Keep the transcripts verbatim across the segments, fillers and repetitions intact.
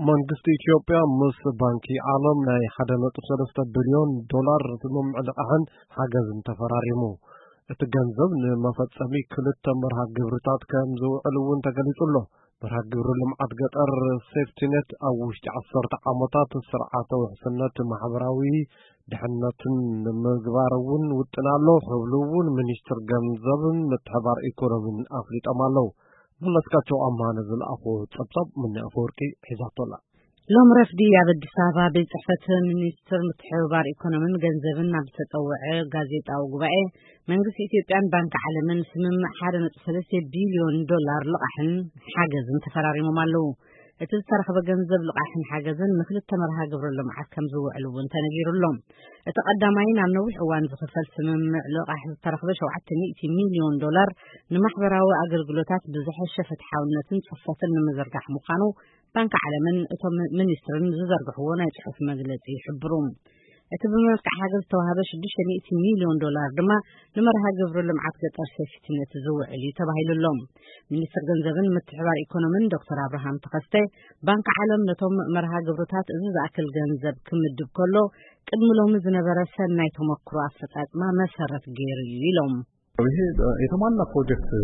መንግስት ኢትዮጵያ ምስ ባንኪ ዓለም ናይ ሓደ ነጥብ ሰለስተ ቢልዮን ዶላር ዝምምዕልቃህን ሓገዝን ተፈራሪሙ እቲ ገንዘብ ንመፈጸሚ ክልተ መርሃ ግብርታት ከም ዝውዕል እውን ተገሊጹሎ። መርሃ ግብሪ ልምዓት ገጠር ሴፍቲኔት ኣብ ውሽጢ ዓሰርተ ዓመታት ስርዓተ ውሕስነት ማሕበራዊ ድሕነትን ንምግባር እውን ውጥን ኣሎ ክብሉ እውን ሚኒስትር ገንዘብን ምትሕብባር ኢኮኖሚን ኣፍሊጦም ኣለው። መለስካቸው ኣማነ ዝለኣኾ ጸብጸብ ምን ኣፈወርቂ ሒዛቶላ ሎም ረፍዲ ኣብ አዲስ አበባ ቤት ጽሕፈት ሚኒስትር ምትሕብባር ኢኮኖሚን ገንዘብን ኣብ ዝተጠውዐ ጋዜጣዊ ጉባኤ መንግስቲ ኢትዮጵያን ባንክ ዓለምን ስምምዕ ሓደ ነጥብ ሰለስተ ቢልዮን ዶላር ልቃሕን ሓገዝን ተፈራሪሞም ኣለው። እቲ ዝተረኸበ ገንዘብ ልቃሕን ሓገዝን ንክልተ መርሃ ግብሪ ልምዓት ከም ዝውዕል እውን ተነጊሩሎም። እቲ ቀዳማይ ናብ ነዊሕ እዋን ዝኽፈል ስምምዕ ልቃሕ ዝተረኸበ ሸውዓተ ሚእቲ ሚልዮን ዶላር ንማሕበራዊ ኣገልግሎታት ብዝሐሸ ፍትሓውነትን ጽፈትን ንምዝርጋሕ ምዃኑ ባንክ ዓለምን እቶም ሚኒስትርን ዝዘርግሕዎ ናይ ጽሑፍ መግለጺ ይሕብሩ። እቲ ብመልክዕ ሓገዝ ዝተዋህበ ሽዱሽተ ሚእቲ ሚልዮን ዶላር ድማ ንመርሃ ግብሪ ልምዓት ገጠር ሴፍቲኔት ዝውዕል እዩ ተባሂሉሎም። ሚኒስትር ገንዘብን ምትሕብባር ኢኮኖሚን ዶክተር አብርሃም ተኸስተ ባንክ ዓለም ነቶም መርሃ ግብርታት እዚ ዝኣክል ገንዘብ ክምድብ ከሎ ቅድሚ ሎሚ ዝነበረ ሰናይ ተመክሮ ኣፈጻጽማ መሰረት ገይሩ እዩ ኢሎም። ይሄ የተሟላ ፕሮጀክት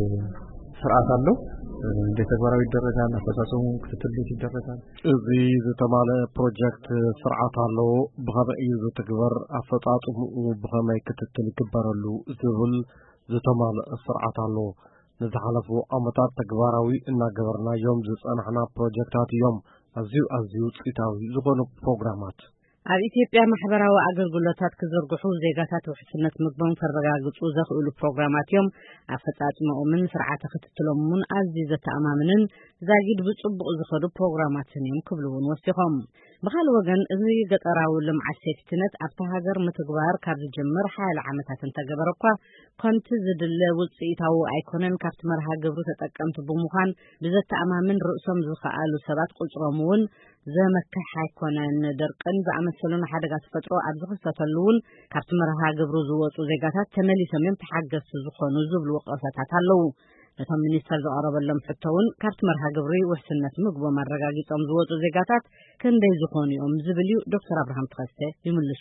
ስርዓት አለው እንደ ተግባራዊ ይደረጋል አፈጻጸሙ ክትትል ይደረጋል። እዚ ዝተማለ ፕሮጀክት ስርዓት አለው ብኸመይ ዝትግበር አፈጻጸሙ ብኸመይ ክትትል ይግበረሉ ዝብል ዝተማለ ስርዓት አለው። ንዝሓለፉ ዓመታት ተግባራዊ እናገበርናዮም ዝጸናሕና ፕሮጀክታት እዮም። ኣዝዩ ኣዝዩ ውፅኢታዊ ዝኾኑ ፕሮግራማት ኣብ ኢትዮጵያ ማሕበራዊ ኣገልግሎታት ክዘርግሑ ዜጋታት ውሕስነት ምግቦም ከረጋግጹ ዘኽእሉ ፕሮግራማት እዮም። ኣፈጻጽሞምን ስርዓተ ክትትሎምን ኣዝዩ ዘተኣማምንን ዛጊድ ብጽቡቕ ዝኸዱ ፕሮግራማትን እዮም ክብሉ እውን ወሲኾም። ብኻልእ ወገን እዚ ገጠራዊ ልምዓት ሴፍቲኔት ኣብታ ሃገር ምትግባር ካብ ዝጅምር ሓያሎ ዓመታት እንተገበረ እኳ ከምቲ ዝድለ ውፅኢታዊ ኣይኮነን። ካብቲ መርሃ ግብሪ ተጠቀምቲ ብምዃን ብዘተኣማምን ርእሶም ዝኸኣሉ ሰባት ቁፅሮም እውን ዘመክሕ ኣይኮነን። ድርቅን ዝኣመሰሉን ሓደጋ ተፈጥሮ ኣብ ዝኽሰተሉ እውን ካብቲ መርሃ ግብሪ ዝወፁ ዜጋታት ተመሊሶም እዮም ተሓገዝቲ ዝኾኑ ዝብሉ ወቀሳታት ኣለው። ነቶም ሚኒስተር ዘቐረበሎም ሕቶ እውን ካብቲ መርሃ ግብሪ ውሕስነት ምግቦም ኣረጋጊጾም ዝወፁ ዜጋታት ክንደይ ዝኾኑ እዮም ዝብል እዩ። ዶክተር አብርሃም ተኸስተ ይምልሱ።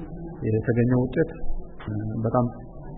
የተገኘው ውጤት በጣም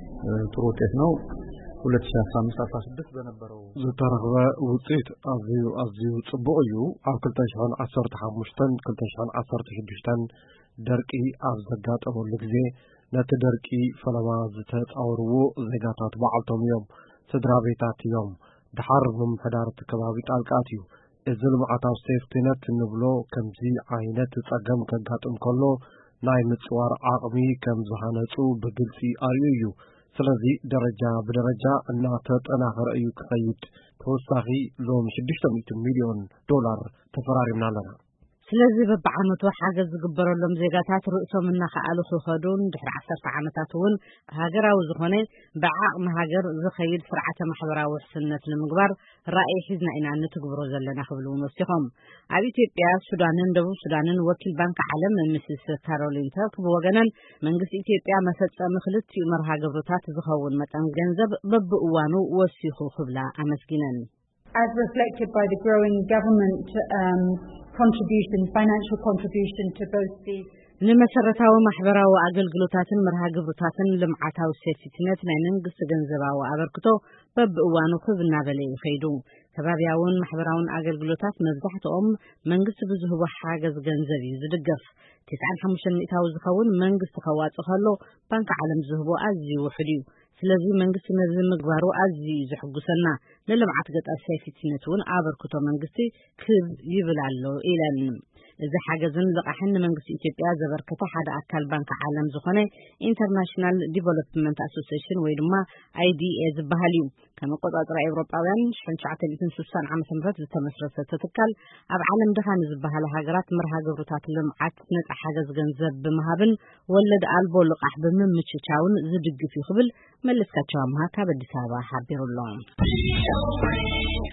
ጥሩ ውጤት ነው። ሁለት ሺህ አስራ አምስት አስራ ስድስት በነበረው ዝተረኸበ ውጤት ኣዝዩ ኣዝዩ ጽቡቕ እዩ። ኣብ ክልተ ሺህ ዓሰርተ ሓሙሽተ ክልተ ሺህ ዓሰርተ ሽዱሽተ ደርቂ ኣብ ዘጋጠመሉ ግዜ ነቲ ደርቂ ፈለማ ዝተጻወርዎ ዜጋታት በዓልቶም እዮም፣ ስድራ ቤታት እዮም፣ ድሓር ምምሕዳር እቲ ከባቢ ጣልቃት እዩ። እዚ ልምዓታዊ ሴፍቲኔት ንብሎ ከምዚ ዓይነት ጸገም ከጋጥም ከሎ ናይ ምጽዋር ዓቕሚ ከም ዝሃነጹ ብግልጺ ኣርዩ እዩ። ስለዚ ደረጃ ብደረጃ እናተጠናኸረ እዩ ክኸይድ። ተወሳኺ ሎሚ ሽዱሽተ ሚእቲ ሚልዮን ዶላር ተፈራሪምና ኣለና። ስለዚ በብዓመቱ ሓገዝ ዝግበረሎም ዜጋታት ርእሶም እናኸኣሉ ክኸዱን ድሕሪ ዓሰርተ ዓመታት እውን ሃገራዊ ዝኾነ ብዓቕሚ ሃገር ዝኸይድ ስርዓተ ማሕበራዊ ውሕስነት ንምግባር ራእይ ሒዝና ኢና ንትግብሮ ዘለና ክብሉ እውን ወሲኾም። ኣብ ኢትዮጵያ፣ ሱዳንን ደቡብ ሱዳንን ወኪል ባንክ ዓለም ሚስስ ካሮሊን ተርክ ብወገነን መንግስቲ ኢትዮጵያ መፈጸሚ ክልቲኡ መርሃ ግብርታት ዝኸውን መጠን ገንዘብ በብእዋኑ ወሲኹ ክብላ ኣመስጊነን። As reflected by the growing government um, contribution, financial contribution to both the ንመሰረታዊ ማሕበራዊ ኣገልግሎታትን መርሃ ግብርታትን ልምዓታዊ ሴፍቲኔት ናይ መንግስቲ ገንዘባዊ ኣበርክቶ በብእዋኑ ክብ እናበለ ይኸይዱ። ከባቢያውን ማሕበራውን ኣገልግሎታት መብዛሕትኦም መንግስቲ ብዝህቦ ሓገዝ ገንዘብ እዩ ዝድገፍ። ትስዓን ሓሙሽተን ሚእታዊ ዝኸውን መንግስቲ ከዋፅእ ከሎ ባንክ ዓለም ዝህቦ ኣዝዩ ውሕድ እዩ። ስለዚ መንግስቲ ነዚ ምግባሩ ኣዝዩ ዝሕጉሰና። ንልምዓት ገጠር ሴፍቲኔት እውን ኣበርክቶ መንግስቲ ክብ ይብል ኣሎ ኢለን። እዚ ሓገዝን ልቃሕን ንመንግስቲ ኢትዮጵያ ዘበርከተ ሓደ ኣካል ባንክ ዓለም ዝኾነ ኢንተርናሽናል ዲቨሎፕመንት ኣሶሲዬሽን ወይ ድማ አይ ዲ ኤ ዝበሃል እዩ። ከም ኣቆጻጽራ ኤውሮጳውያን ሽሕን ትሽዓተ ስሳን ዓመተ ምህረት ዝተመስረተ ትካል ኣብ ዓለም ድኻ ንዝበሃሉ ሃገራት መርሃ ግብርታት ልምዓት ነፃ ሓገዝ ገንዘብ ብምሃብን ወለድ ኣልቦ ልቃሕ ብምምችቻውን ዝድግፍ ይኽብል። መለስካቸው ኣምሃ ካብ አዲስ አበባ ሓቢሩሎም።